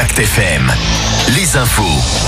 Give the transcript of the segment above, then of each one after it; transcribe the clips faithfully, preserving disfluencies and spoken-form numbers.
Impact F M. Les infos.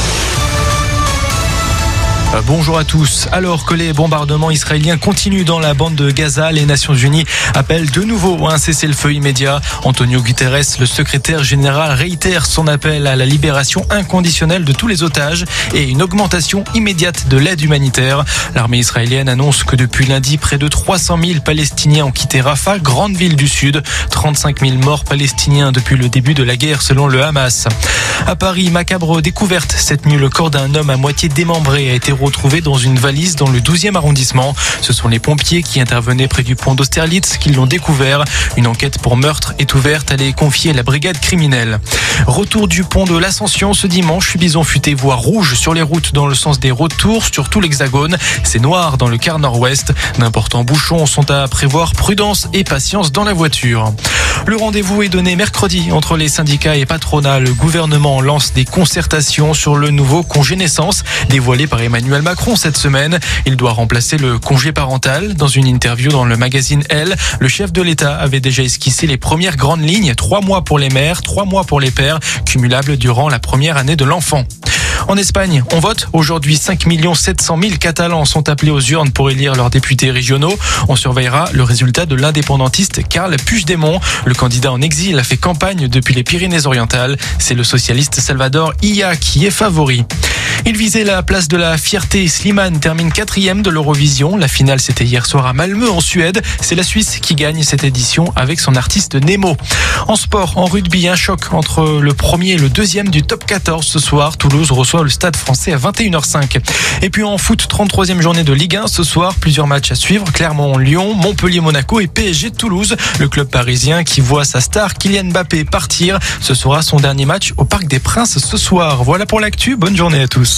Bonjour à tous. Alors que les bombardements israéliens continuent dans la bande de Gaza, les Nations Unies appellent de nouveau à un cessez-le-feu immédiat. Antonio Guterres, le secrétaire général, réitère son appel à la libération inconditionnelle de tous les otages et une augmentation immédiate de l'aide humanitaire. L'armée israélienne annonce que depuis lundi, près de trois cent mille Palestiniens ont quitté Rafah, grande ville du sud. trente-cinq mille morts palestiniens depuis le début de la guerre selon le Hamas. À Paris, macabre découverte. Cette nuit, le corps d'un homme à moitié démembré a été retrouvé dans une valise dans le douzième arrondissement. Ce sont les pompiers qui intervenaient près du pont d'Austerlitz qui l'ont découvert. Une enquête pour meurtre est ouverte. Elle est confiée à la brigade criminelle. Retour du pont de l'Ascension ce dimanche. Bison futé voie rouge sur les routes dans le sens des retours sur tout l'Hexagone. C'est noir dans le quart nord-ouest. D'importants bouchons sont à prévoir. Prudence et patience dans la voiture. Le rendez-vous est donné mercredi entre les syndicats et patronat. Le gouvernement lance des concertations sur le nouveau congé naissance dévoilé par Emmanuel Macron cette semaine. Il doit remplacer le congé parental. Dans une interview dans le magazine Elle, le chef de l'État avait déjà esquissé les premières grandes lignes. Trois mois pour les mères, trois mois pour les pères, cumulables durant la première année de l'enfant. En Espagne, on vote. Aujourd'hui, cinq millions sept cent mille Catalans sont appelés aux urnes pour élire leurs députés régionaux. On surveillera le résultat de l'indépendantiste Carles Puigdemont. Le candidat en exil a fait campagne depuis les Pyrénées-Orientales. C'est le socialiste Salvador Illa qui est favori. Il visait la place de la fierté. Slimane termine quatrième de l'Eurovision. La finale, c'était hier soir à Malmö, en Suède. C'est la Suisse qui gagne cette édition avec son artiste Nemo. En sport, en rugby, un choc entre le premier et le deuxième du top quatorze ce soir. Toulouse reçoit le Stade Français à vingt et une heures cinq. Et puis en foot, trente-troisième journée de Ligue un ce soir. Plusieurs matchs à suivre. Clermont-Lyon, Montpellier-Monaco et P S G-Toulouse. Le club parisien qui voit sa star Kylian Mbappé partir. Ce sera son dernier match au Parc des Princes ce soir. Voilà pour l'actu. Bonne journée à tous.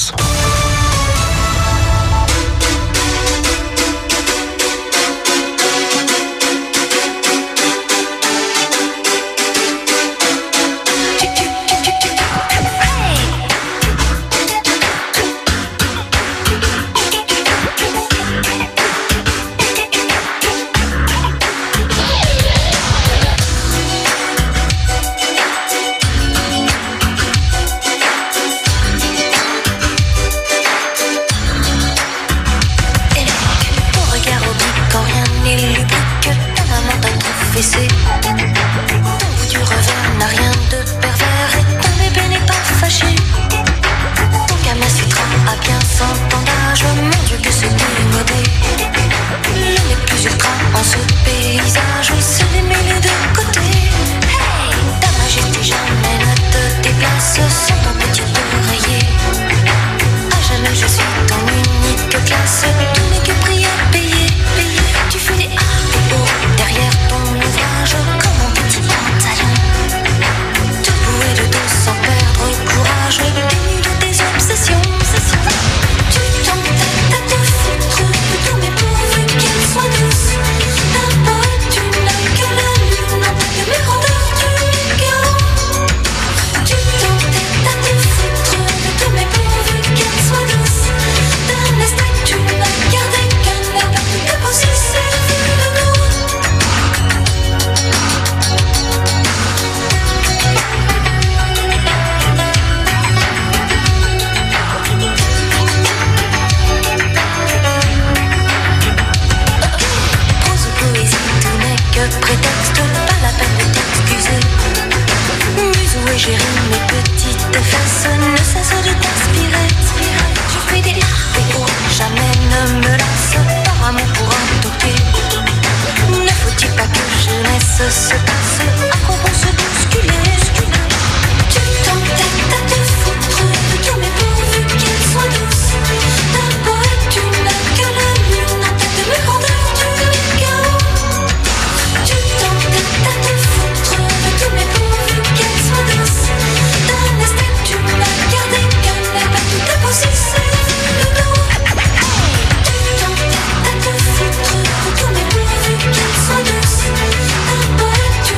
Ton bout du revers n'a rien de pervers et ton bébé n'est pas fâché. Ton Kama Sutra a bien cent ans d'âge, mon Dieu que c'est démodé. Le nez plus ultra en ce paysage, se l'aimer les deux côtés. Hey, ta majesté jamais ne te déplace sans ton petit oreiller. À jamais je suis ton unique classe, tout n'est que prier, payer, payer. Tu fais des A et O derrière ton ouvrage comme un petit pantalon. Debout et de dos sans perdre courage, dénu de tes obsessions. Tu t'entêtes à te foutre de tout, mais pourvu qu'elle soit douce. Ta poète, tu n'as que la lune en tête de mes rondeurs du chaos. Tu t'entêtes à te foutre de tout, mais pourvu qu'elle soit douce. D'un estate, tu n'as gardé qu'un air de ta possession. Prétexte, pas la peine de t'excuser. Musou et j'ai ri, mes petites fesses ne cessent de t'inspirer. Tu fais des A et O, jamais ne me lasse par amour pour un toqué. Ne faut-il pas que jeunesse se passe à quoi on se bousculer. Tu t'entêtes à te foutre de tout, mais pourvu qu'elle soit douce. Ta poète, tu n'as que la lune en tête de mes rondeurs du chaos. Tu t'entêtes à te foutre de tout, mais pourvu qu'elle soit douce. D'un estate, tu n'as gardé qu'un air à tout ta possession de dos. Tu t'entêtes à te foutre de tout, mais pourvu qu'elle soit douce. Ta poète, tu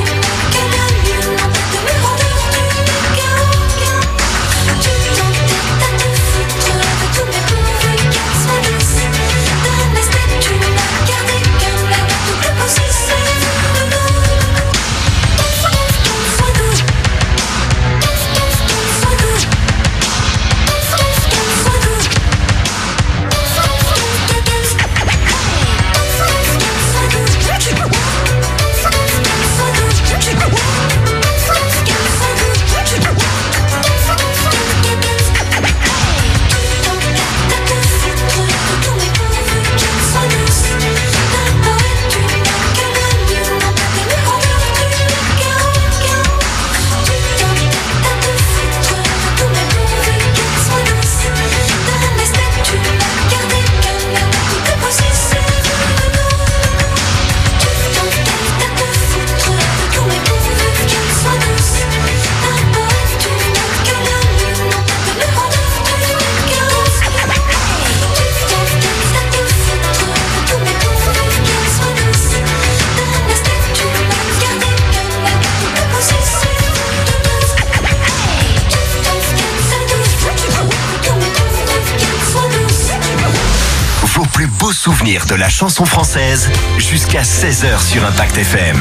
souvenirs de la chanson française jusqu'à seize heures sur Impact F M.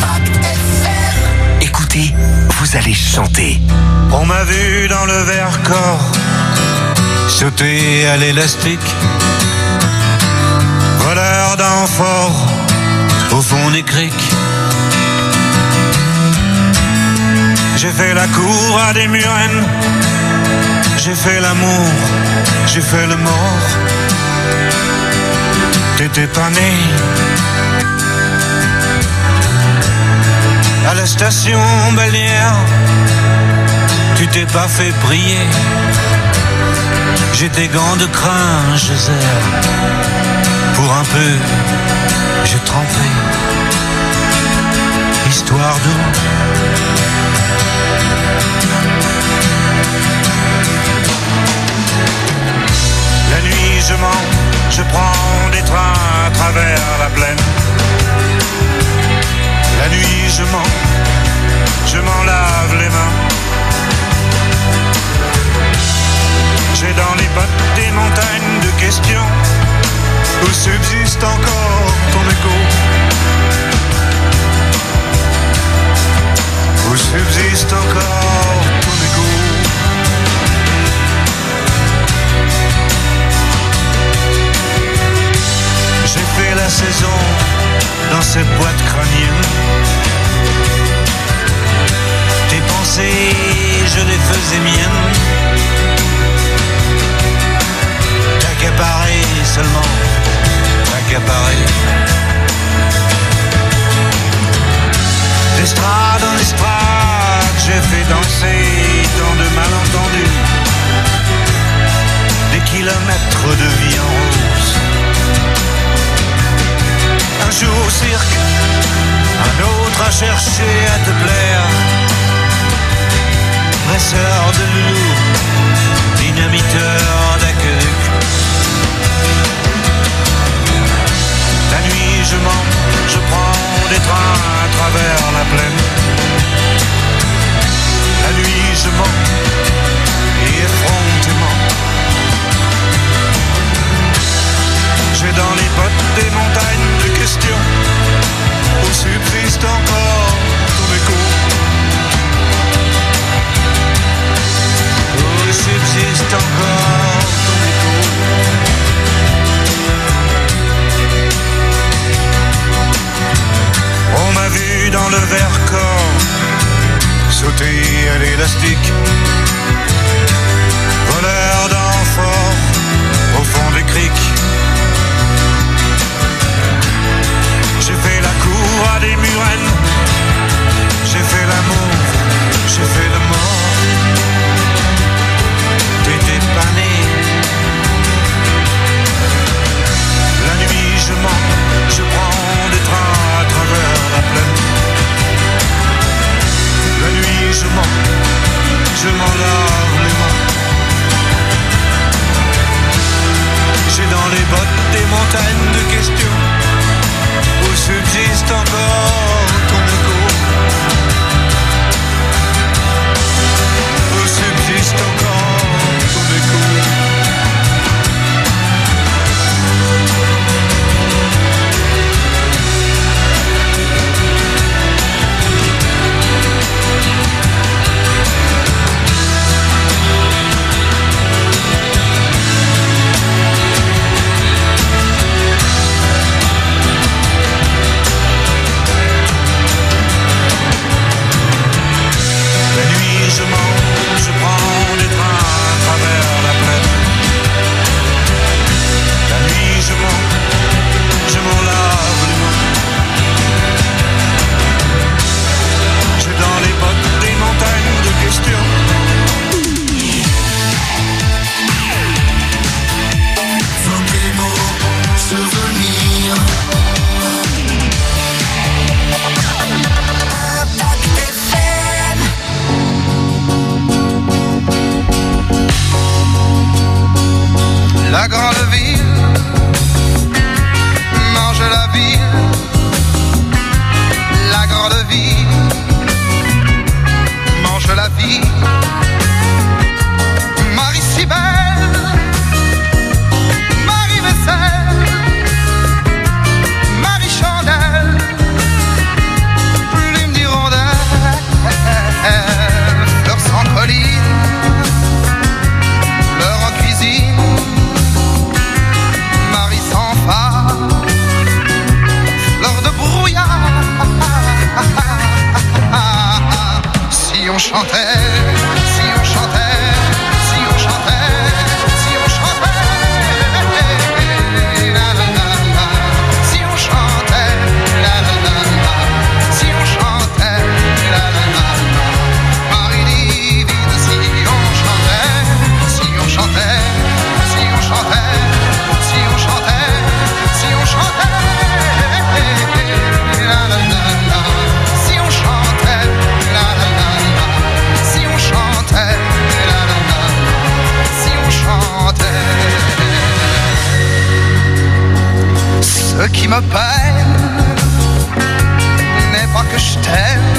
Écoutez, vous allez chanter. On m'a vu dans le Vercors sauter à l'élastique, voleur d'amphores au fond des criques. J'ai fait la cour à des murennes, j'ai fait l'amour, j'ai fait le mort. T'étais pas né. À la station balnéaire, tu t'es pas fait prier. J'ai tes gants de crin, je serre. Pour un peu, j'ai trempé. Histoire d'eau. La nuit je mens, je prends des trains à travers la plaine. La nuit je mens, je m'en lave les mains. J'ai dans les bottes des montagnes de questions où subsiste encore ton écho. Où subsiste encore ton écho. J'ai fait la saison dans cette boîte crânienne. Tes pensées, je les faisais miennes. T'accaparer seulement, t'accaparer. D'estrade en estrade, j'ai fait danser dans de malentendus. Des kilomètres de vie en rose. Un jour au cirque, un autre à chercher à te plaire. Presseur de loulou, dynamiteur d'aqueduc. La nuit je mens, je prends des trains à travers la plaine. La nuit je mens, et effrontément. J'ai dans les bottes des montagnes de questions où subsiste encore ton écho. Où subsiste encore ton écho. On m'a vu dans le Vercors sauter à l'élastique, voleur d'amphores au fond des criques. J'ai fait la cour à des murennes, j'ai fait l'amour, j'ai fait le mort. T'étais pas né. La nuit je mens, je prends des trains à travers la plaine. La nuit je mens, je m'en lave les mains. J'ai dans les bottes des montagnes de questions où subsiste encore ton écho. Où subsiste encore ton écho. Je mens, je prends des trains à travers la plaine. La nuit je mens, je m'en lave les mains. J'ai dans les bottes des montagnes de questions. Faut des mots, souvenirs. La grande ville mange la ville. La grande ville mange la vie. Marie si belle, Marie Vaisselle, chantait, si on chantait, si on chantait, si on chantait, la la la la, si on chantait, la la la la, si on chantait, la la la la, Marie divine, si on chantait, si on chantait, si on chantait, si on chantait, si on chantait, la la la la, si on chantait, la la la la, si on chantait, la la la la, si on chantait. Ce qui me peine n'est pas que je t'aime,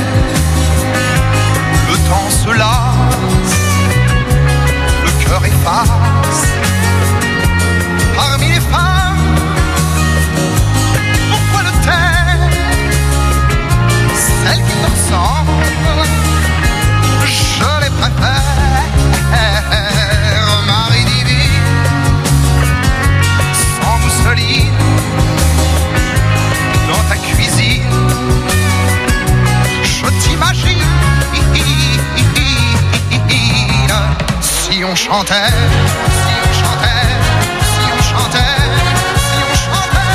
le temps se lasse, le cœur efface. Parmi les femmes, pourquoi le taire? Celles qui te ressemblent, je les préfère. Marie divine, sans mousseline, dans ta cuisine, je t'imagine. Si on chantait, si on chantait, si on chantait, si on chantait,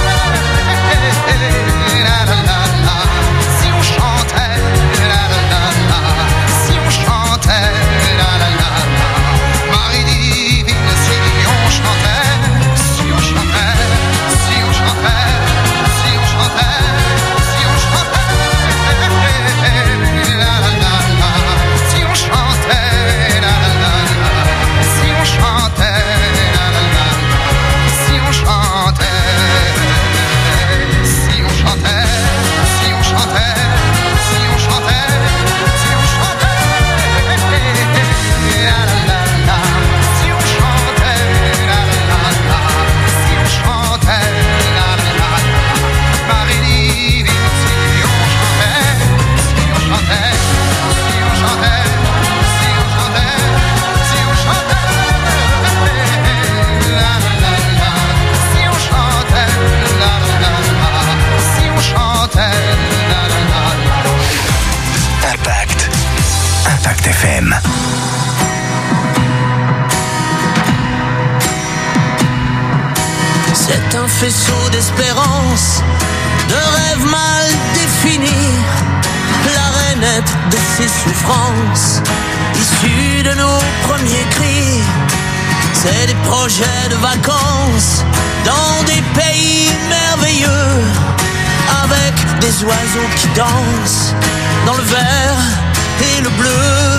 la la la la, si on chantait, la la la la, si on chantait, la la la la, Marie divine, si on chantait, si on chantait, si on chantait, si on chantait, si on chantait, la la la la, si on chantait, la la la la, si on chantait, la la la la, si on chantait, si on chantait, si on chantait, si on chantait, si on chantait, la la la la, si on chantait, la la la la, si on chantait, la la la la, Marie divine, si on chantait, si on chantait, si on chantait, si on chantait, si on chantait, la la la la, si on chantait, la la la la, si on chantait, la la la la. Impact. Impact F M. C'est un faisceau d'espérance, de rêves mal définis, la rainette de ses souffrances, issue de nos premiers cris. C'est des projets de vacances dans des pays merveilleux, avec des oiseaux qui dansent dans le vert et le bleu.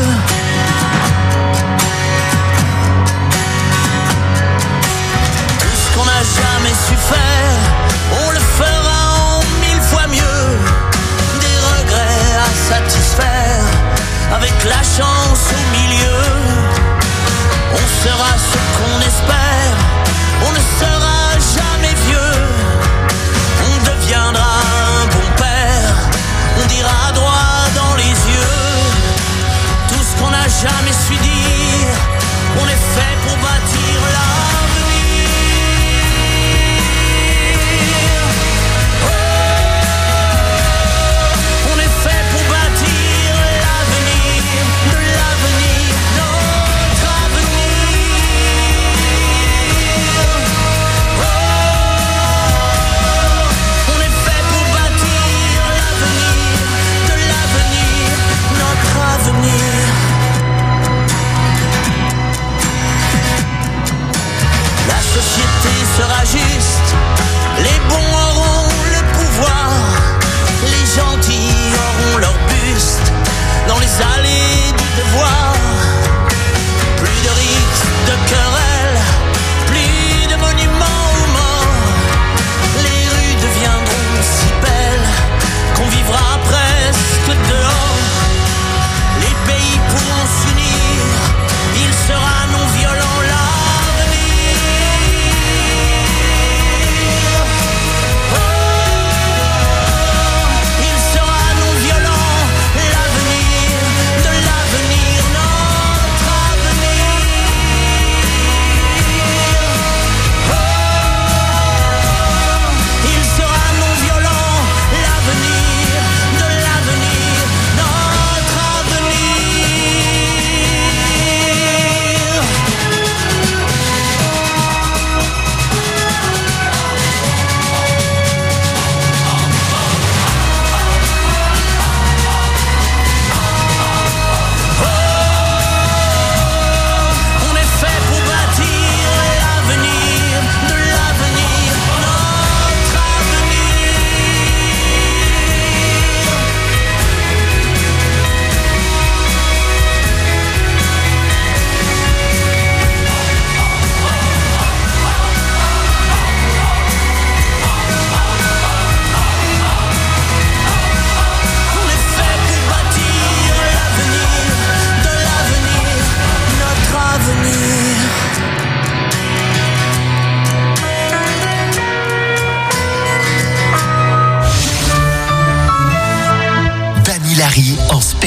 Qu'on n'a jamais su faire, on le fera en mille fois mieux. Des regrets à satisfaire, avec la chance au milieu. On sera ce qu'on espère, on ne sera jamais vieux. On deviendra un bon père, on dira droit dans les yeux tout ce qu'on n'a jamais su dire. On est fait pour bâtir l'avenir.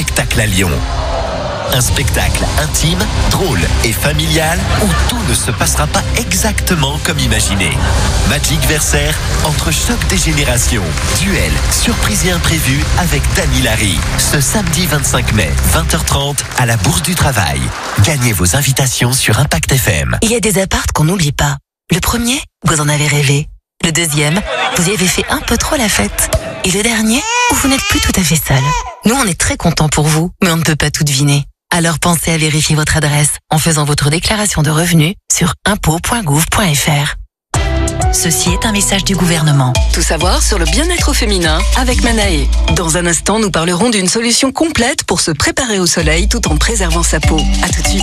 spectacle à Lyon. Un spectacle intime, drôle et familial où tout ne se passera pas exactement comme imaginé. Magic Versaire, entre choc des générations, duel, surprise et imprévu avec Dany Larry. Ce samedi vingt-cinq mai, vingt heures trente, à la Bourse du Travail. Gagnez vos invitations sur Impact F M. Il y a des apparts qu'on n'oublie pas. Le premier, vous en avez rêvé. Le deuxième, vous y avez fait un peu trop la fête. Et le dernier, où vous n'êtes plus tout à fait seul. Nous, on est très contents pour vous, mais on ne peut pas tout deviner. Alors pensez à vérifier votre adresse en faisant votre déclaration de revenus sur impôts point gouv point f r. Ceci est un message du gouvernement. Tout savoir sur le bien-être féminin avec Manae. Dans un instant, nous parlerons d'une solution complète pour se préparer au soleil tout en préservant sa peau. À tout de suite.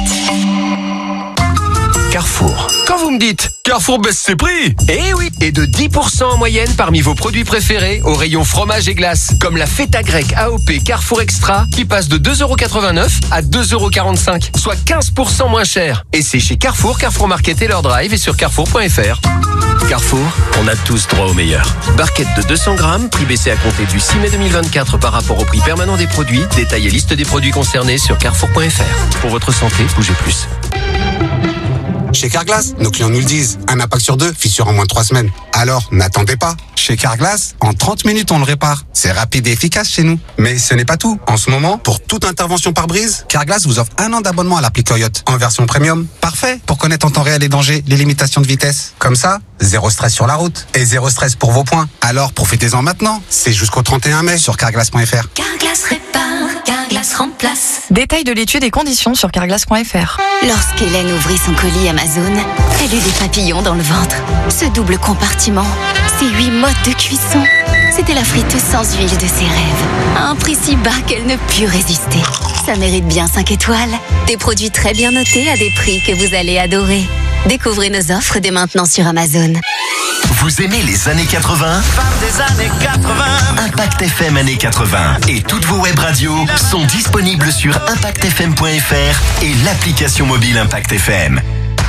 Carrefour. Quand vous me dites Carrefour baisse ses prix, eh oui, et de dix pour cent en moyenne parmi vos produits préférés au rayon fromage et glace, comme la feta grecque A O P Carrefour Extra qui passe de deux euros quatre-vingt-neuf à deux euros quarante-cinq, soit quinze pour cent moins cher. Et c'est chez Carrefour, Carrefour Market et leur drive et sur carrefour point f r. Carrefour, on a tous droit au meilleur. Barquette de deux cents grammes, prix baissé à compter du six mai deux mille vingt-quatre par rapport au prix permanent des produits. Détail et liste des produits concernés sur carrefour point f r. Pour votre santé, bougez plus. Chez Carglass, nos clients nous le disent. Un impact sur deux, fissure en moins de trois semaines. Alors, n'attendez pas. Chez Carglass, en trente minutes, on le répare. C'est rapide et efficace chez nous. Mais ce n'est pas tout. En ce moment, pour toute intervention par brise, Carglass vous offre un an d'abonnement à l'appli Coyote en version premium. Parfait pour connaître en temps réel les dangers, les limitations de vitesse. Comme ça, zéro stress sur la route et zéro stress pour vos points. Alors, profitez-en maintenant. C'est jusqu'au trente et un mai sur carglass point f r. Carglass répare, Carglass remplace. Détail de l'étude et conditions sur carglass point f r. Lorsqu'Hélène ouvrit son colis Amazon, elle eut des papillons dans le ventre. Ce double compartiment, ces huit modes de cuisson, c'était la friteuse sans huile de ses rêves. À un prix si bas qu'elle ne put résister. Ça mérite bien cinq étoiles. Des produits très bien notés à des prix que vous allez adorer. Découvrez nos offres dès maintenant sur Amazon. Vous aimez les années quatre-vingts? Des années quatre-vingts. Impact F M années quatre-vingts et toutes vos web radios sont disponibles sur impact f m point f r et l'application mobile Impact F M.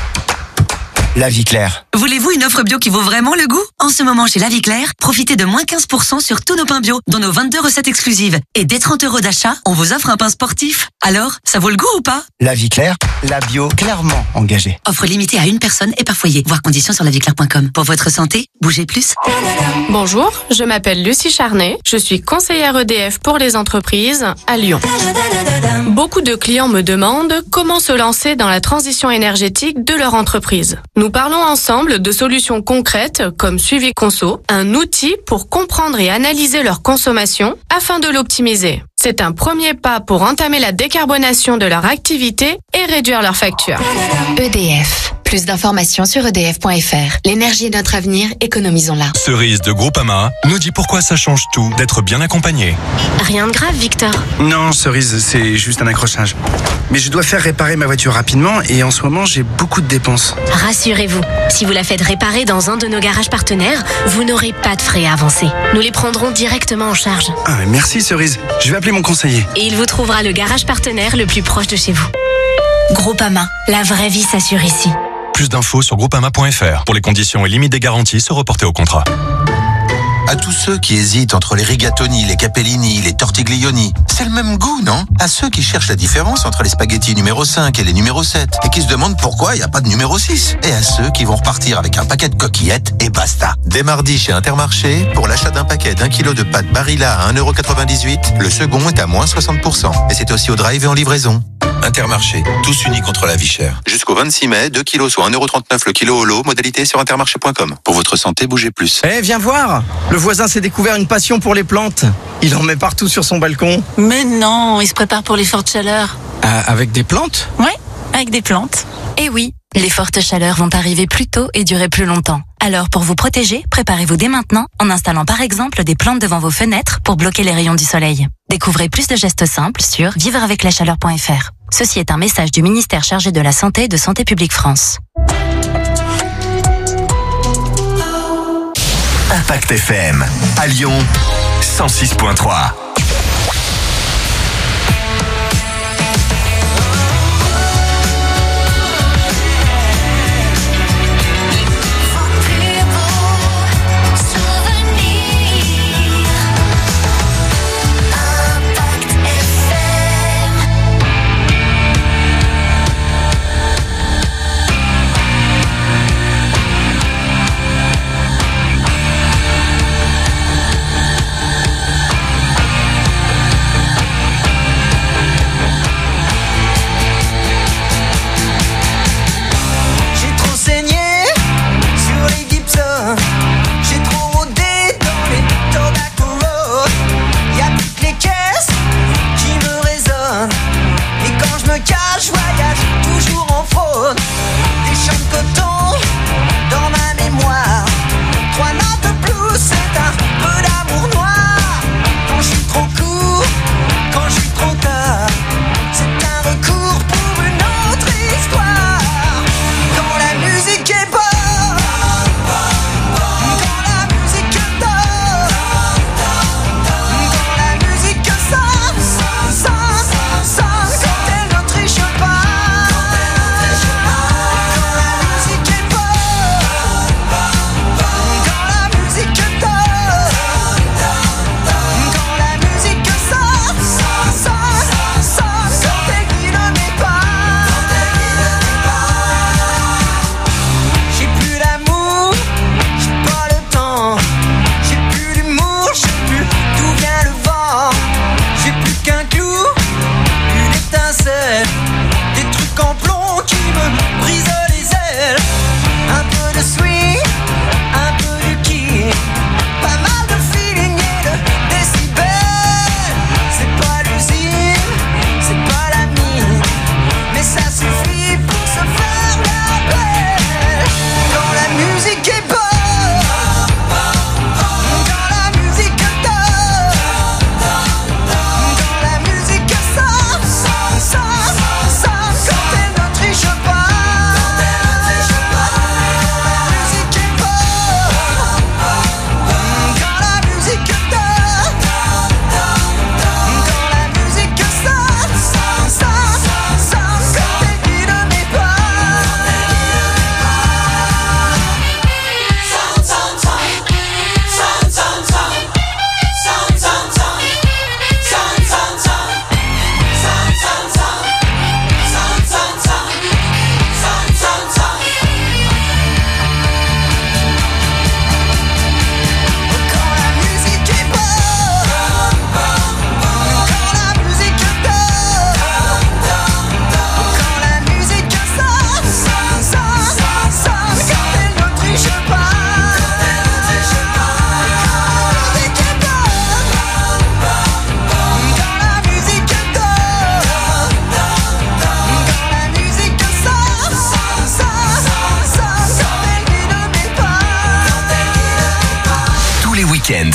La vie claire. Voulez-vous une offre bio qui vaut vraiment le goût? En ce moment, chez La Vie Claire, profitez de moins quinze pour cent sur tous nos pains bio, dont nos vingt-deux recettes exclusives. Et dès trente euros d'achat, on vous offre un pain sportif. Alors, ça vaut le goût ou pas? La vie claire, la bio clairement engagée. Offre limitée à une personne et par foyer. Voir conditions sur la vie claire point com. Pour votre santé, bougez plus. Bonjour, je m'appelle Lucie Charnet. Je suis conseillère E D F pour les entreprises à Lyon. Beaucoup de clients me demandent comment se lancer dans la transition énergétique de leur entreprise. Nous parlons ensemble de solutions concrètes comme Suivi Conso, un outil pour comprendre et analyser leur consommation afin de l'optimiser. C'est un premier pas pour entamer la décarbonation de leur activité et réduire leurs factures. E D F. Plus d'informations sur e d f point f r. L'énergie est notre avenir, économisons-la. Cerise de Groupama nous dit pourquoi ça change tout d'être bien accompagné. Rien de grave, Victor. Non, Cerise, c'est juste un accrochage. Mais je dois faire réparer ma voiture rapidement et en ce moment, j'ai beaucoup de dépenses. Rassurez-vous, si vous la faites réparer dans un de nos garages partenaires, vous n'aurez pas de frais à avancer. Nous les prendrons directement en charge. Ah, mais merci Cerise. Je vais appeler mon conseiller. Et il vous trouvera le garage partenaire le plus proche de chez vous. Groupama, la vraie vie s'assure ici. Plus d'infos sur groupama point f r. Pour les conditions et limites des garanties, se reporter au contrat. À tous ceux qui hésitent entre les rigatoni, les capellini, les tortiglioni, c'est le même goût, non? À ceux qui cherchent la différence entre les spaghettis numéro cinq et les numéro sept et qui se demandent pourquoi il n'y a pas de numéro six. Et à ceux qui vont repartir avec un paquet de coquillettes et basta. Dès mardi chez Intermarché, pour l'achat d'un paquet d'un kilo de pâtes Barilla à un euro quatre-vingt-dix-huit, le second est à moins soixante pour cent. Et c'est aussi au drive et en livraison. Intermarché, tous unis contre la vie chère. Jusqu'au vingt-six mai, deux kilos soit un euro trente-neuf le kilo au lot, modalité sur intermarché point com. Pour votre santé, bougez plus. Eh, viens voir! Le voisin s'est découvert une passion pour les plantes. Il en met partout sur son balcon. Mais non, il se prépare pour les fortes chaleurs. Euh, avec des plantes? Ouais, avec des plantes. Et oui, les fortes chaleurs vont arriver plus tôt et durer plus longtemps. Alors pour vous protéger, préparez-vous dès maintenant en installant par exemple des plantes devant vos fenêtres pour bloquer les rayons du soleil. Découvrez plus de gestes simples sur vivre avec la chaleur point f r. Ceci est un message du ministère chargé de la Santé et de Santé publique France. Impact F M, à Lyon, cent six point trois. Impact F M.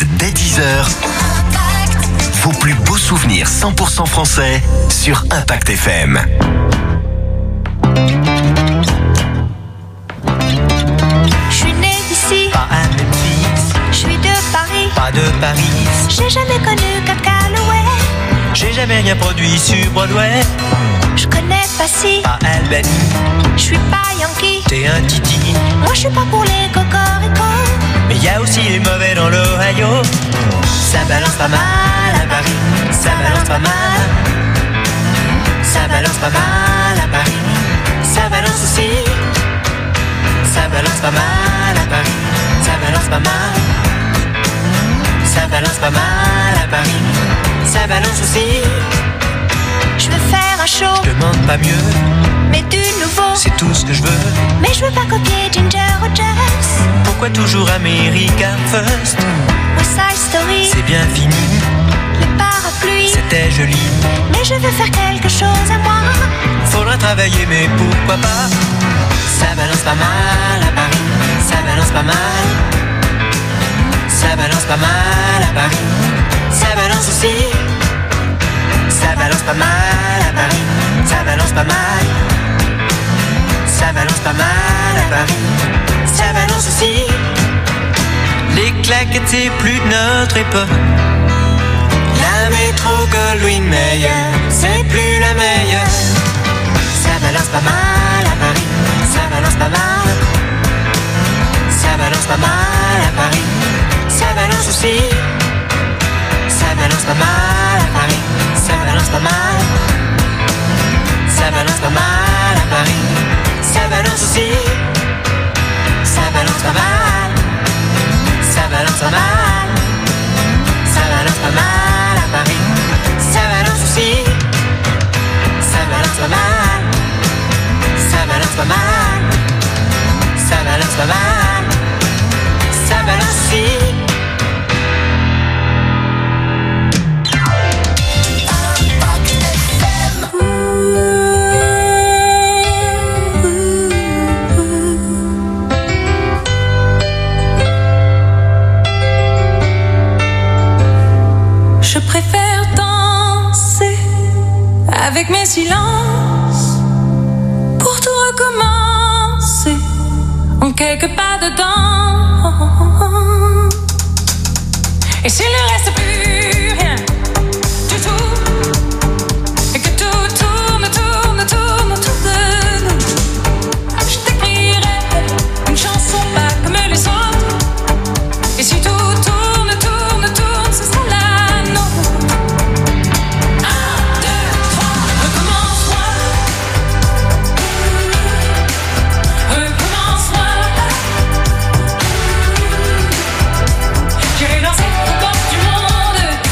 Impact dès dix heures. Vos plus beaux souvenirs cent pour cent français sur Impact F M. Je suis née ici, pas à Memphis, je suis de Paris, pas de Paris. J'ai jamais connu Cab Calloway, j'ai jamais rien produit sur Broadway. Je connais pas si, pas Albany, je suis pas Yankee, t'es un titi. Moi je suis pas pour les cocoricots, mais y a aussi les mauvais dans l'Ohio. Ça balance pas mal à Paris, ça balance pas mal. Ça balance pas mal à Paris, ça balance aussi. Ça balance pas mal à Paris, ça balance pas mal. Ça balance pas mal à Paris, ça balance aussi. Je veux faire un show, je demande pas mieux, mais du nouveau, c'est tout ce que je veux. Mais je veux pas copier Ginger Rogers. Pourquoi toujours America First? West Side Story, c'est bien fini. Les parapluies, c'était joli. Mais je veux faire quelque chose à moi. Faudra travailler, mais pourquoi pas? Ça balance pas mal à Paris, ça balance pas mal. Ça balance pas mal à Paris, ça balance aussi. Ça balance pas mal à Paris, ça balance pas mal. Ça balance pas mal à Paris, ça balance aussi. Les claquettes c'est plus de notre époque. La métro Goldwyn Mayer, c'est plus la meilleure. Ça balance pas mal à Paris, ça balance pas mal. Ça balance pas mal à Paris, ça balance aussi. Ça balance pas mal à Paris, ça balance pas mal. Ça balance pas mal à Paris, ça balance aussi. Ça balance pas mal. Ça balance pas mal. Ça balance pas mal à Paris, ça balance aussi. Ça balance pas mal. Ça balance pas mal. Ça balance pas mal. Ça balance aussi. Je préfère danser avec mes silences pour tout recommencer en quelques pas dedans. Et s'il ne reste plus rien du tout, et que tout tourne, tourne, tourne autour de nous, je t'écrirai une chanson pas comme les autres. Et si tout tourne, tourne, tourne, ce sera la nôtre. Un, deux, trois, recommence-moi. Recommence-moi. J'irai danser au bord du monde.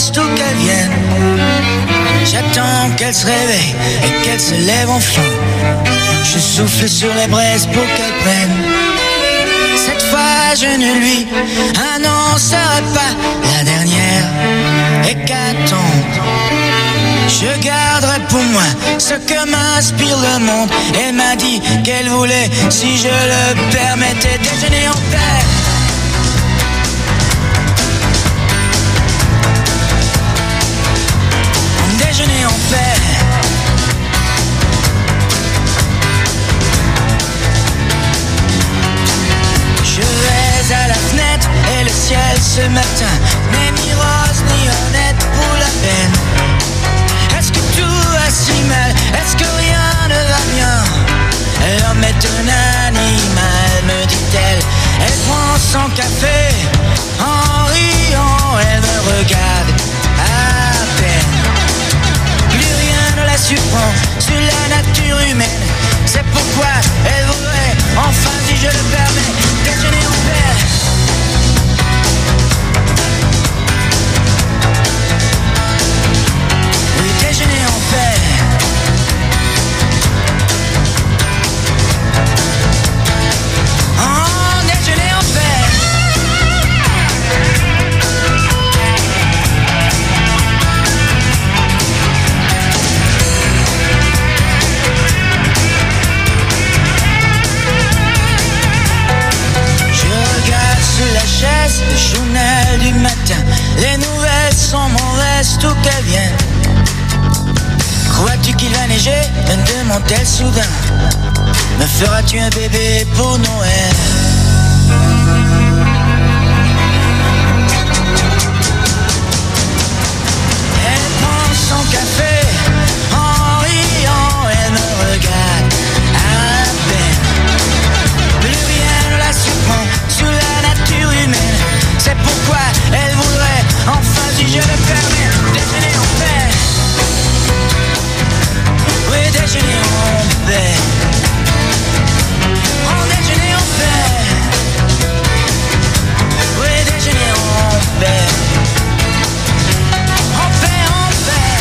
reste ou qu'elle vienne. J'attends qu'elle se réveille et qu'elle se lève enfin. Je souffle sur les braises pour qu'elle prenne. Cette fois je ne lui annoncerai pas la dernière hécatombe. Je garderai pour moi ce que m'inspire le monde. Elle m'a dit qu'elle voulait, si je le permettais, déjeuner en paix. Déjeuner en paix. Je vais à la fenêtre et le ciel ce matin n'est ni rose ni honnête pour la peine. Est-ce que tout va si mal? Est-ce que rien ne va bien? L'homme est un animal, me dit-elle. Elle prend son café en riant, elle me regarde à peine. Plus rien ne la surprend sur la nature humaine. C'est pourquoi elle voudrait, enfin si je le permets, déjeuner en paix. Oui, déjeuner en paix. Oh, déjeuner en paix. La chaise, le journal du matin. Les nouvelles sont mauvaises, tout qu'elles viennent. Crois-tu qu'il va neiger? Me demande-t-elle soudain. Me feras-tu un bébé pour Noël? Elle prend son café en riant, elle me regarde à peine. Plus rien ne la surprend sous la nature humaine. C'est pourquoi elle voudrait, enfin si je le permets, déjeuner en paix. Oui, déjeuner en paix. Oh, déjeuner en paix. Oui, déjeuner en paix. En paix, en paix.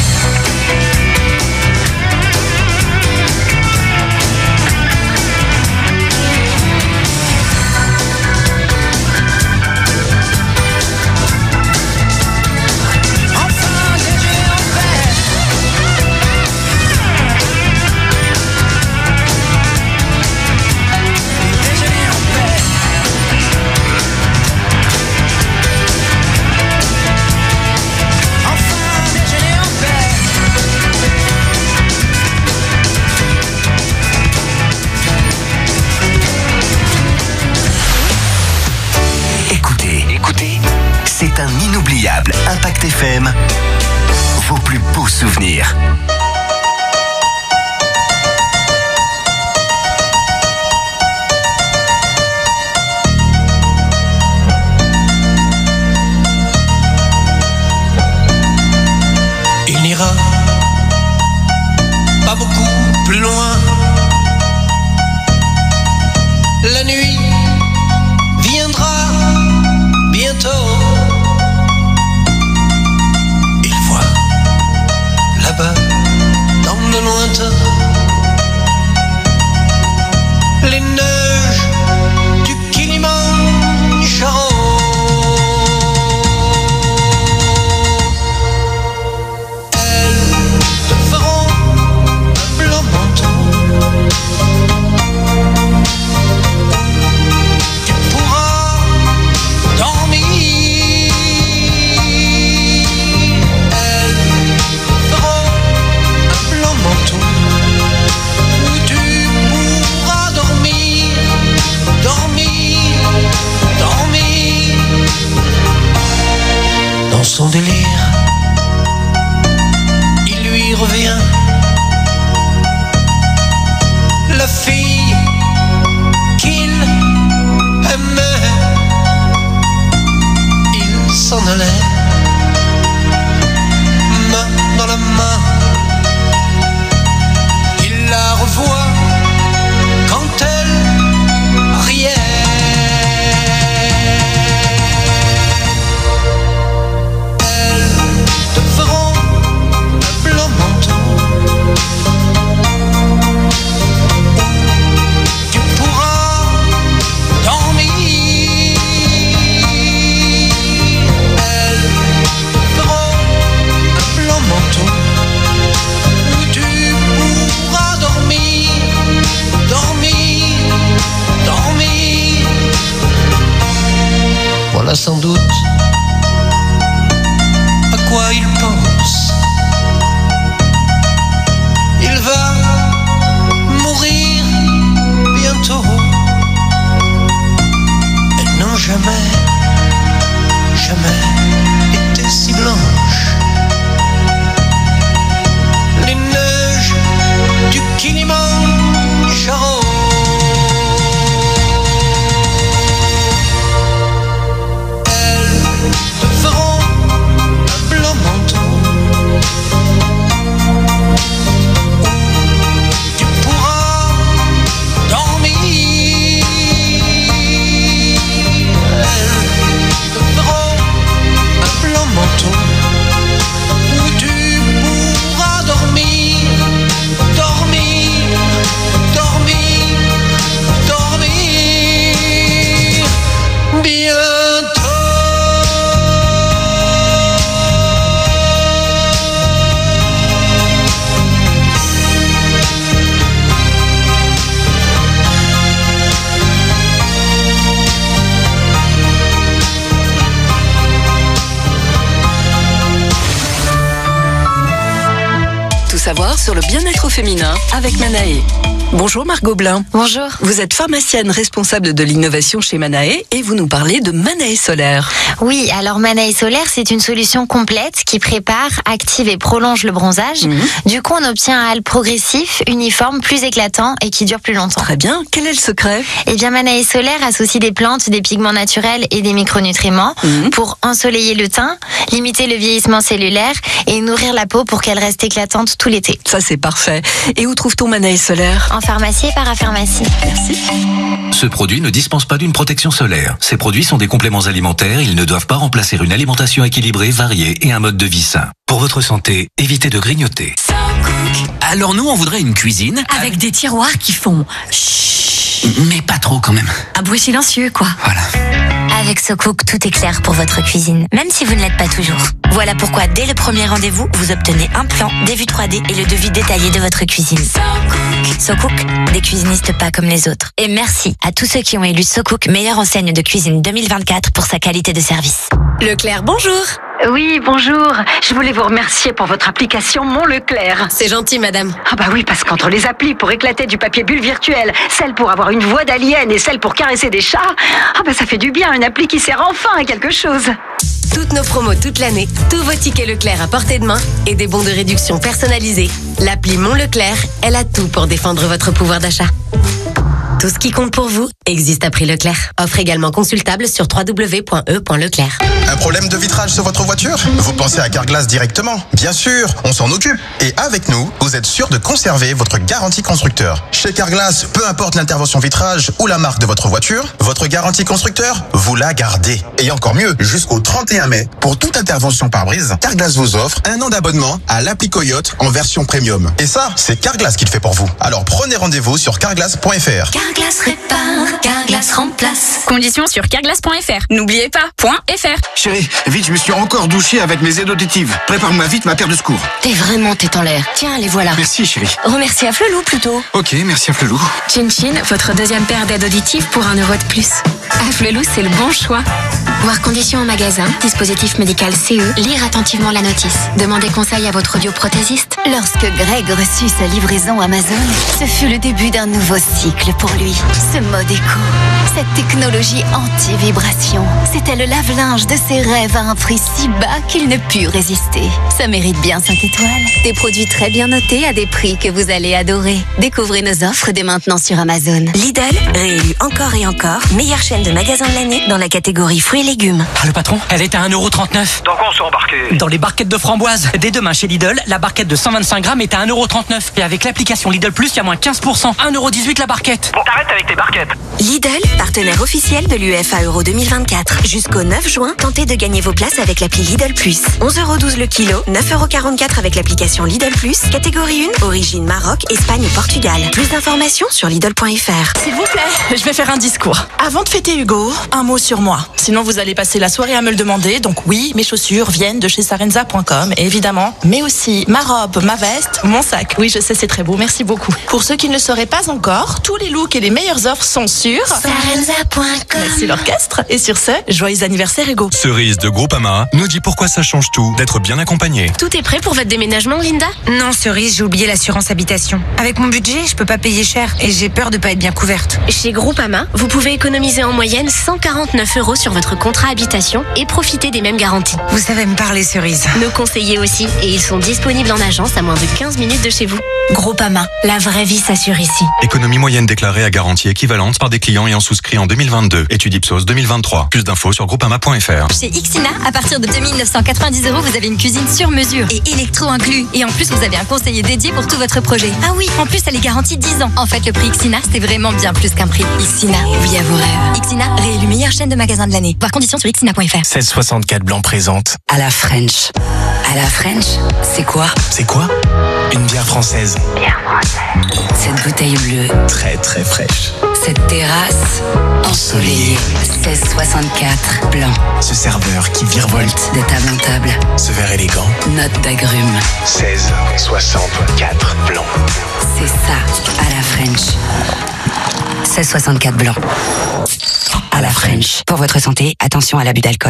C'est un inoubliable Impact F M. Vos plus beaux souvenirs. Il n'ira pas beaucoup plus loin. La nuit viendra bientôt. Là-bas, dans le lointain, les neiges du Kilimandjaro. Elles te feront un blanc manteau. Tu pourras dormir. Où tu pourras dormir, dormir, dormir. Dans son délire, il lui revient la fille qu'il aimait. Il s'en allait, main dans la main. La revoit quand elle riait. Elle quoi il pense. Il va mourir bientôt. Elles n'ont jamais, jamais été si blanches. Les neiges du Kilimandjaro. Elles te feront un blanc manteau. Tu pourras dormir. Elles te feront un blanc manteau où tu pourras dormir, dormir, dormir, dormir bientôt. Tout savoir sur le bien-être au féminin avec Manae. Bonjour Margot Blin. Bonjour. Vous êtes pharmacienne responsable de l'innovation chez Manae et vous nous parlez de Manae Solaire. Oui, alors Manae Solaire, c'est une solution complète qui prépare, active et prolonge le bronzage. Mmh. Du coup, on obtient un hâle progressif, uniforme, plus éclatant et qui dure plus longtemps. Très bien. Quel est le secret? Eh bien, Manae Solaire associe des plantes, des pigments naturels et des micronutriments Mmh. pour ensoleiller le teint, limiter le vieillissement cellulaire et nourrir la peau pour qu'elle reste éclatante tout l'été. Ça, c'est parfait. Et où trouve-t-on Manae Solaire? En pharmacie et parapharmacie. Merci. Ce produit ne dispense pas d'une protection solaire. Ces produits sont des compléments alimentaires, ils ne doivent pas remplacer une alimentation équilibrée, variée et un mode de vie sain. Pour votre santé, évitez de grignoter. Alors nous, on voudrait une cuisine Avec des tiroirs qui font chut. mais pas trop quand même. Un bruit silencieux, quoi. Avec SoCook, tout est clair pour votre cuisine, même si vous ne l'êtes pas toujours. Voilà pourquoi, dès le premier rendez-vous, vous obtenez un plan, des vues trois D et le devis détaillé de votre cuisine. SoCook, des cuisinistes pas comme les autres. Et merci à tous ceux qui ont élu SoCook meilleure enseigne de cuisine deux mille vingt-quatre pour sa qualité de service. Leclerc, bonjour. Oui, bonjour. Je voulais vous remercier pour votre application Mon Leclerc. C'est gentil, madame. Ah bah oui, parce qu'entre les applis pour éclater du papier bulle virtuel, celle pour avoir une voix d'alien et celle pour caresser des chats, ah bah ça fait du bien, une appli qui sert enfin à quelque chose. Toutes nos promos toute l'année, tous vos tickets Leclerc à portée de main et des bons de réduction personnalisés. L'appli Mon Leclerc, elle a tout pour défendre votre pouvoir d'achat. Tout ce qui compte pour vous existe à prix Leclerc. Offre également consultable sur w w w point e point leclerc. Un problème de vitrage sur votre voiture? Vous pensez à Carglass directement? Bien sûr, on s'en occupe. Et avec nous, vous êtes sûr de conserver votre garantie constructeur. Chez Carglass, peu importe l'intervention vitrage ou la marque de votre voiture, votre garantie constructeur, vous la gardez. Et encore mieux, jusqu'au trente et un mai, pour toute intervention pare-brise, Carglass vous offre un an d'abonnement à l'appli Coyote en version premium. Et ça, c'est Carglass qui le fait pour vous. Alors prenez rendez-vous sur carglass point f r. Carglass répare, Carglass remplace. Conditions sur carglass point f r. N'oubliez pas, .fr. Chérie, vite, je me suis encore douché avec mes aides auditives. Prépare-moi vite ma paire de secours. T'es vraiment tête en l'air. Tiens, les voilà. Merci, chérie. Remercie à Flelou plutôt. Ok, merci à Flelou. Chin Chin, votre deuxième paire d'aides auditives pour un euro de plus. À Flelou, c'est le bon choix. Voir conditions en magasin, dispositif médical C E, lire attentivement la notice. Demandez conseil à votre audioprothésiste. Lorsque Greg reçut sa livraison Amazon, ce fut le début d'un nouveau cycle pour lui. Ce mode éco, cette technologie anti-vibration, c'était le lave-linge de ses rêves à un prix si bas qu'il ne put résister. Ça mérite bien cinq étoiles. Des produits très bien notés à des prix que vous allez adorer. Découvrez nos offres dès maintenant sur Amazon. Lidl, réélu encore et encore, meilleure chaîne de magasins de l'année dans la catégorie fruits et légumes. Ah, le patron, elle est à un euro trente-neuf. Dans quoi on s'est embarqué? Dans les barquettes de framboises. Dès demain chez Lidl, la barquette de cent vingt-cinq grammes est à un euro trente-neuf. Et avec l'application Lidl Plus, il y a moins quinze pour cent. un euro dix-huit la barquette. Bon, t'arrêtes avec tes barquettes. Lidl, partenaire officiel de l'U E F A Euro deux mille vingt-quatre. Jusqu'au neuf juin, tentez de gagner vos places avec l'appli Lidl Plus. onze euros douze le kilo, neuf euros quarante-quatre avec l'application Lidl Plus. Catégorie un, origine Maroc, Espagne ou Portugal. Plus d'informations sur Lidl point f r. S'il vous plaît, je vais faire un discours. Avant de fêter Hugo, un mot sur moi. Sinon, vous allez passer la soirée à me le demander. Donc oui, mes chaussures viennent de chez sarenza point com, évidemment. Mais aussi ma robe, ma veste, mon sac. Oui, je sais, c'est très beau. Merci beaucoup. Pour ceux qui ne le sauraient pas encore, tous les looks et les meilleures offres sont sur... Sarenza. sarenza point com. Merci l'orchestre. Et sur ce, joyeux anniversaire Hugo. Cerise de Groupama nous dit pourquoi ça change tout d'être bien accompagné. Tout est prêt pour votre déménagement, Linda? Non, Cerise, j'ai oublié l'assurance habitation. Avec mon budget, je peux pas payer cher et j'ai peur de pas être bien couverte. Chez Groupama, vous pouvez économiser en moyenne cent quarante-neuf euros sur votre contrat habitation et profiter des mêmes garanties. Vous savez me parler, Cerise. Nos conseillers aussi, et ils sont disponibles en agence à moins de quinze minutes de chez vous. Groupama, la vraie vie s'assure ici. Économie moyenne déclarée à garantie équivalente par des clients ayant souscrit en deux mille vingt-deux. Étude Ipsos deux mille vingt-trois. Plus d'infos sur groupama point f r. Chez Ixina, à partir de deux mille neuf cent quatre-vingt-dix euros, vous avez une cuisine sur mesure et électro inclus. Et en plus, vous avez un conseiller dédié pour tout votre projet. Ah oui, en plus, elle est garantie dix ans. En fait, le prix Ixina, c'est vraiment bien plus qu'un prix. Ixina, oui à vos rêves. Ixina, réélu meilleure chaîne de magasins de l'année. Voir conditions sur ixina point f r. seize soixante-quatre Blanc présente. À la French. À la French, c'est quoi? C'est quoi? Une bière française. Bière française. Cette bouteille bleue. Très très fraîche. Cette terrasse ensoleillée. seize soixante-quatre Blanc. Ce serveur qui virevolte de table en table. Ce verre élégant. Note d'agrumes. seize soixante-quatre Blanc. C'est ça, à la French. seize soixante-quatre Blanc. À la French. Pour votre santé, attention à l'abus d'alcool.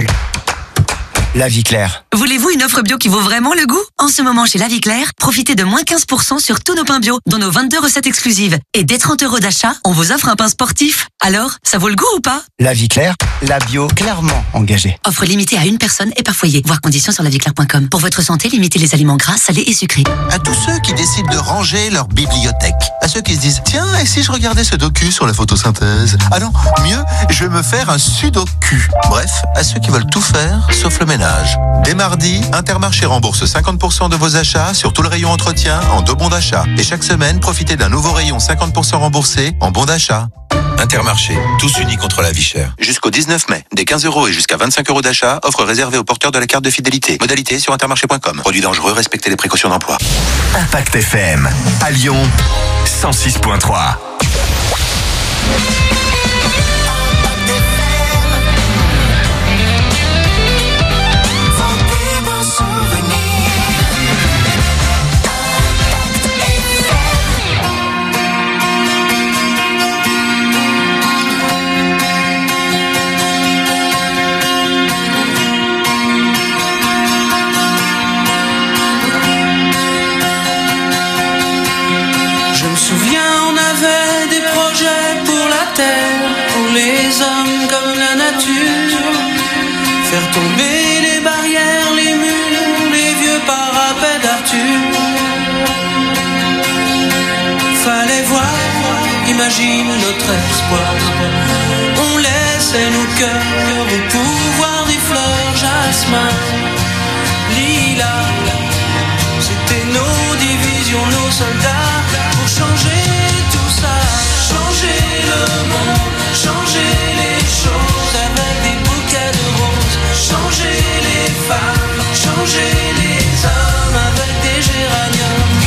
La Vie Claire. Voulez-vous une offre bio qui vaut vraiment le goût? En ce moment, chez La Vie Claire, profitez de moins quinze pour cent sur tous nos pains bio, dont nos vingt-deux recettes exclusives. Et dès trente euros d'achat, on vous offre un pain sportif. Alors, ça vaut le goût ou pas? La Vie Claire, la bio clairement engagée. Offre limitée à une personne et par foyer. Voir conditions sur la vie claire point com. Pour votre santé, limitez les aliments gras, salés et sucrés. À tous ceux qui décident de ranger leur bibliothèque. À ceux qui se disent, tiens, et si je regardais ce docu sur la photosynthèse? Ah non, mieux, je vais me faire un sudoku. Bref, à ceux qui veulent tout faire, sauf le ménage. Dès mardi, Intermarché rembourse cinquante pour cent de vos achats sur tout le rayon entretien en deux bons d'achat. Et chaque semaine, profitez d'un nouveau rayon cinquante pour cent remboursé en bons d'achat. Intermarché, tous unis contre la vie chère. Jusqu'au dix-neuf mai, des quinze euros et jusqu'à vingt-cinq euros d'achat, offre réservée aux porteurs de la carte de fidélité. Modalité sur intermarché point com. Produit dangereux, respectez les précautions d'emploi. Impact F M, à Lyon, cent six point trois. Comme la nature, faire tomber les barrières, les murs, les vieux parapets d'Arthur. Fallait voir, imagine notre espoir. On laissait nos cœurs au pouvoir des fleurs, jasmin, lilas. C'était nos divisions, nos soldats, pour changer tout ça, changer le monde, changer les choses avec des bouquets de roses, changer les femmes, changer les hommes avec des géraniums.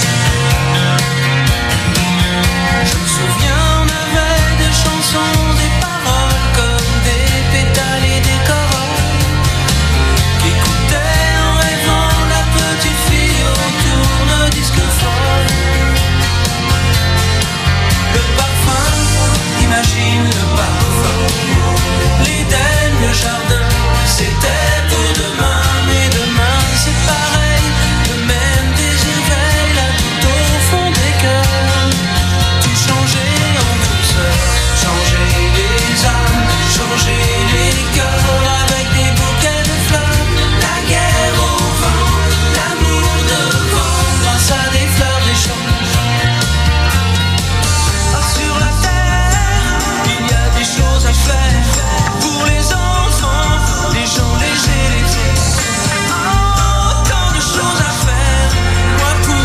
Je me souviens, on avait des chansons, des paroles comme des pétales et des corolles, qui écoutaient en rêvant la petite fille au tourne-disque folle. Le parfum, imagine le parfum, l'Éden, le jardin, c'était pour demain, mais demain c'est pareil, le même désir veille là tout au fond des cœurs, tout changer en douceur, changer les âmes, changer les cœurs avec des bouquets de fleurs, la guerre au vent, l'amour devant, grâce à des fleurs des champs. Sur la terre, il y a des choses à faire pour les enfants, les gens légers, les vieux. Oh, tant de choses à faire, moi pour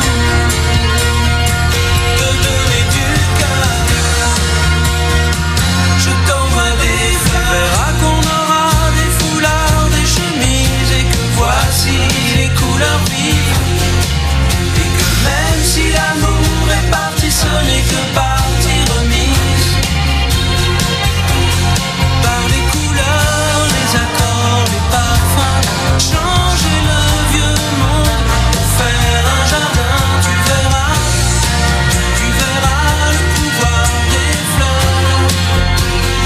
te donner du cœur. Je t'envoie des fleurs. Tu verras qu'on aura des foulards, des chemises et que voici les couleurs vives. Et que même si l'amour est parti, ce n'est que partie remise. Par les couleurs, les accords, les parfums, changer le vieux monde pour faire un jardin. Tu verras, tu verras le pouvoir des fleurs.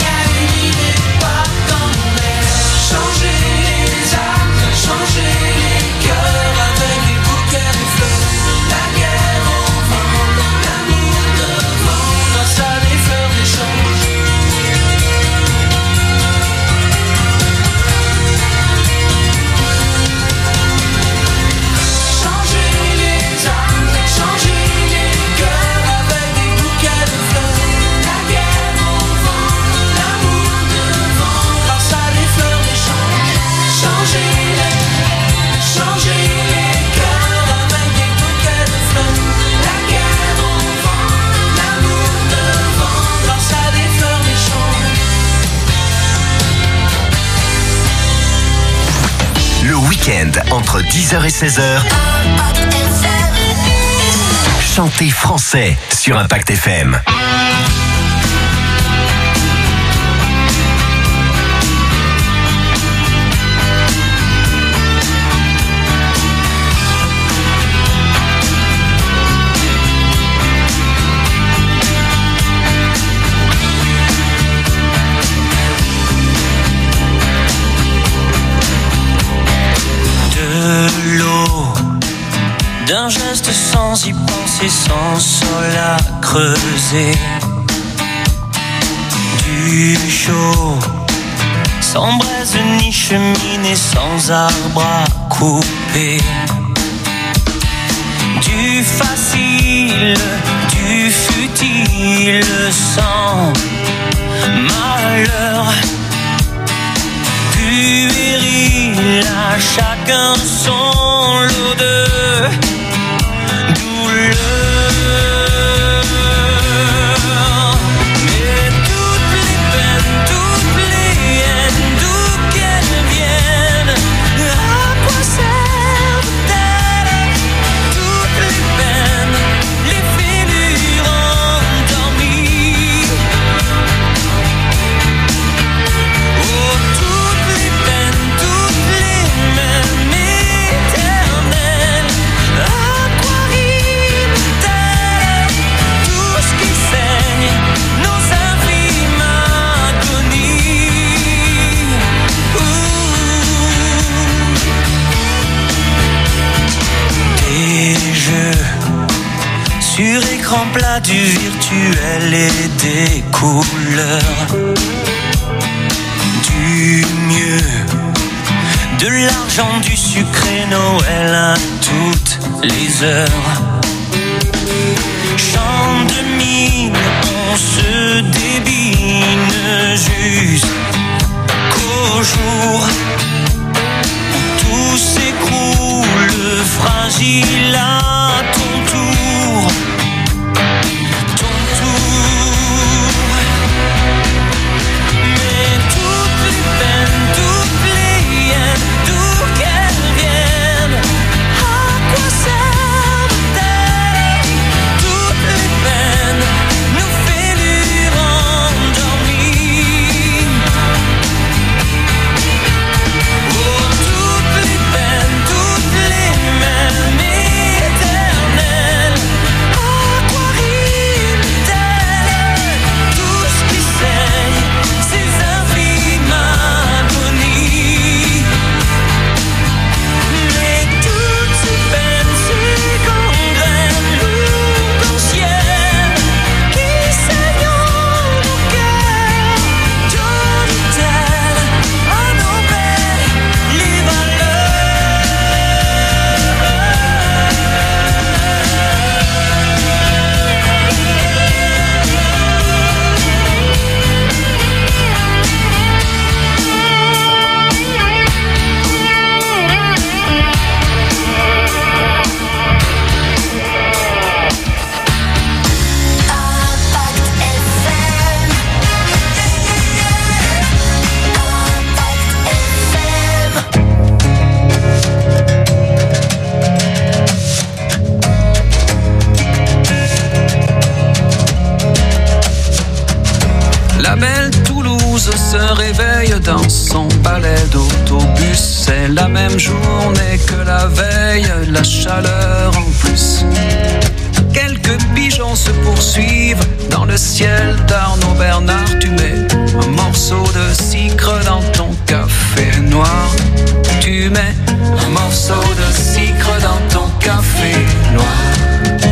week-end, entre dix heures et seize heures. Chantez français sur Impact F M. D'un geste sans y penser, sans sol à creuser. Du chaud, sans braise ni cheminée, sans arbre à couper. Du facile, du futile, sans malheur. Puéril, à chacun son lot de mais toutes les peines, toutes les haines, d'où qu'elles viennent, à quoi servent-elles? Toutes les peines, les fêlures endormies. Oh, toutes les peines, toutes les mêmes éternelles, à quoi sur écran plat du virtuel et des couleurs, du mieux, de l'argent, du sucré, Noël à toutes les heures. Chant de mine, on se débine jusqu'au jour où tout s'écroule, fragile à ton tour. Dans son palais d'autobus, c'est la même journée que la veille, la chaleur en plus. Quelques pigeons se poursuivent dans le ciel d'Arnaud Bernard. Tu mets un morceau de sucre dans ton café noir. Tu mets un morceau de sucre dans ton café noir.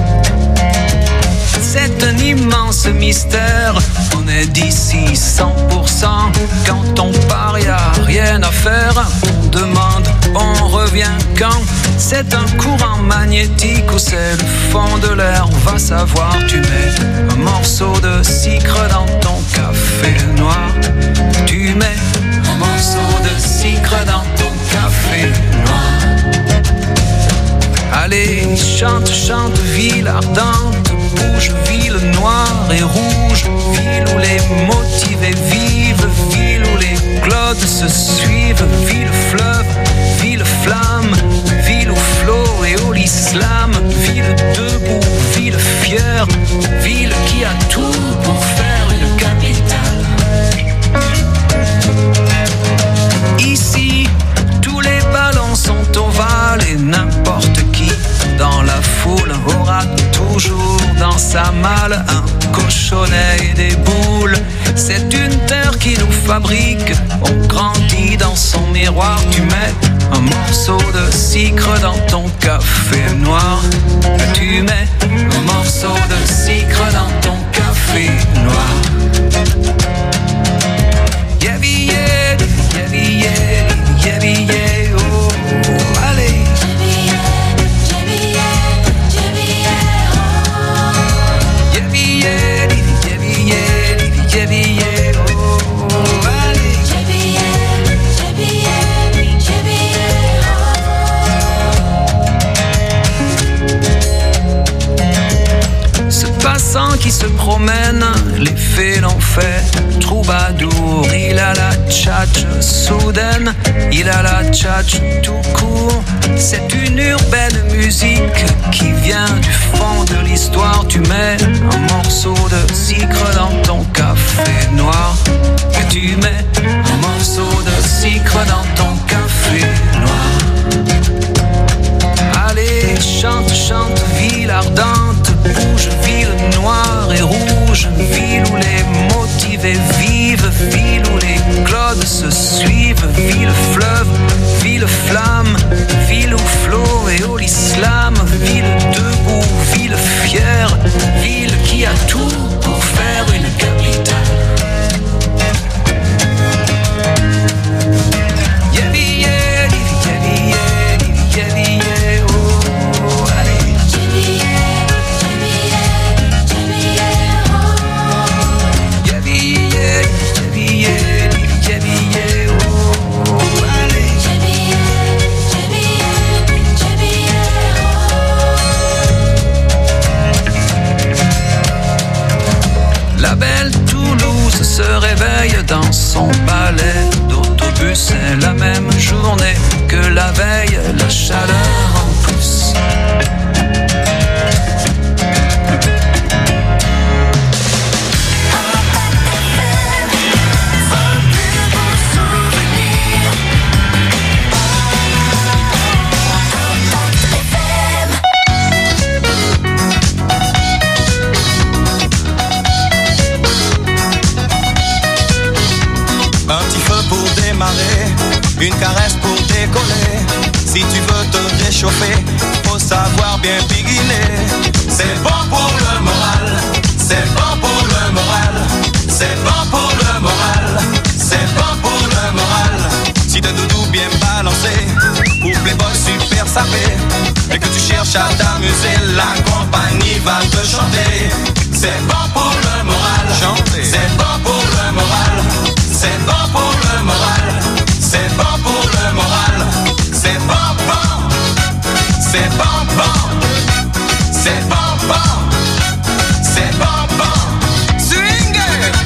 C'est un immense mystère. On est d'ici cent pour cent. Quand on part, y a rien à faire. On demande, on revient quand. C'est un courant magnétique ou c'est le fond de l'air. Va savoir, tu mets un morceau de sucre dans ton café noir. Tu mets un morceau de sucre dans ton café noir. Allez, chante, chante, ville ardente. Bouge, ville noire et rouge, ville où les motivés vivent, ville où les clodes se suivent, ville fleuve, ville flamme, ville où flot et où l'islam, ville debout, ville fière, ville qui a tout pour faire une capitale. Ici, tous les ballons sont ovales et n'importe qui dans la foule aura toujours dans sa malle un cochonnet et des boules. C'est une terre qui nous fabrique, on grandit dans son miroir. Tu mets un morceau de sucre dans ton café noir. Tu mets un morceau de sucre dans ton café noir. Yeah, yeah, yeah, yeah, yeah, yeah, oh, allez. Ce passant qui se promène, les fées l'ont fait troubadour. Il a la tchatche soudaine, il a la tchatche tout court. C'est une urbaine musique qui vient du fond de l'histoire. Tu mets un morceau de sucre dans ton café noir. Et tu mets un morceau de sucre dans ton café noir. Allez, chante, chante, ville ardente, bouge, ville noire et rouge, ville où les motivés vivent, ville où les clodes se suivent, ville fleuve, ville flamme, ville où flot et où l'islam, ville debout, ville fière, ville qui a tout pour faire une capitale. Yeah, yeah, yeah, yeah, yeah, yeah. La belle Toulouse se réveille dans son palais d'autobus. C'est la même journée que la veille, la chaleur en plus. Une caresse pour décoller. Si tu veux te réchauffer, faut savoir bien biguiner. C'est bon pour le moral, c'est bon pour le moral, c'est bon pour le moral, c'est bon pour le moral. Si t'as doudou bien balancé, ou playboy super sapé, et que tu cherches à t'amuser, la compagnie va te chanter. C'est bon pour le moral, chanter. C'est bon pour le moral, c'est bon pour le moral. C'est bon pour le moral, c'est bon bon, c'est bon bon, c'est bon bon, c'est bon bon, swing.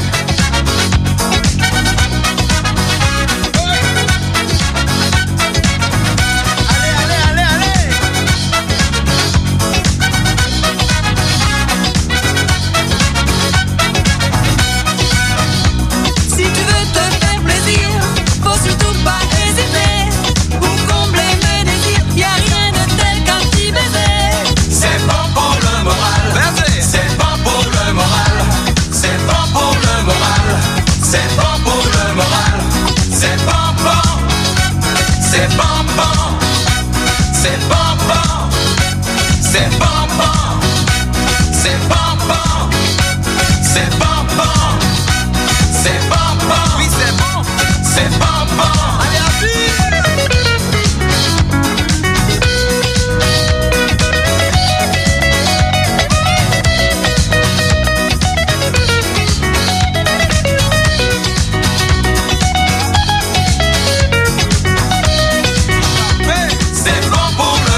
Allez, allez, allez, allez. Si tu veux te faire plaisir, faut surtout pas hésiter. Pour combler mes désirs, y'a rien de tel qu'un petit baiser. C'est bon pour le moral, c'est bon pour le moral, c'est bon pour le moral, c'est bon pour le moral, c'est bon bon, c'est bon bon, c'est bon bon, c'est bon bon, c'est bon bon, c'est bon bon, c'est bon bon, oui c'est bon, c'est bon bon. Allez à c'est bon pour le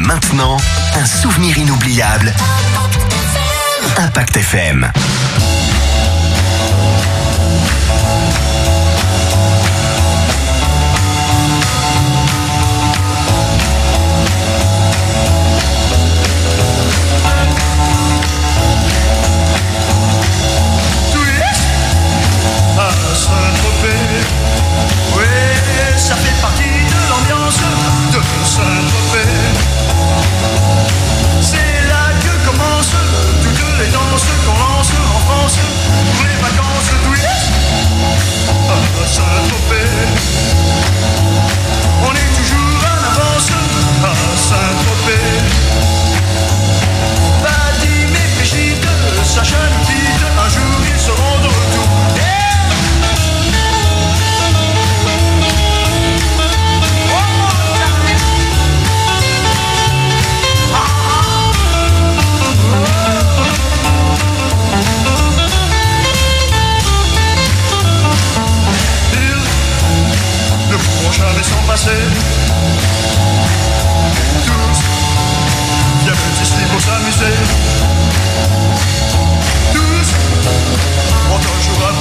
maintenant, un souvenir inoubliable. Impact F M. Oui, ça fait partie de l'ambiance de Saint-Tropez. C'est là que commencent toutes les danses qu'on lance en France pour les vacances. Oui, à Saint-Tropez, on est toujours en avance à Saint-Tropez. Vadim et Brigitte, Sacha nous quitte, un jour ils seront de retour. Jamais sans passer. Tous viennent ici pour s'amuser. Tous ont un jour à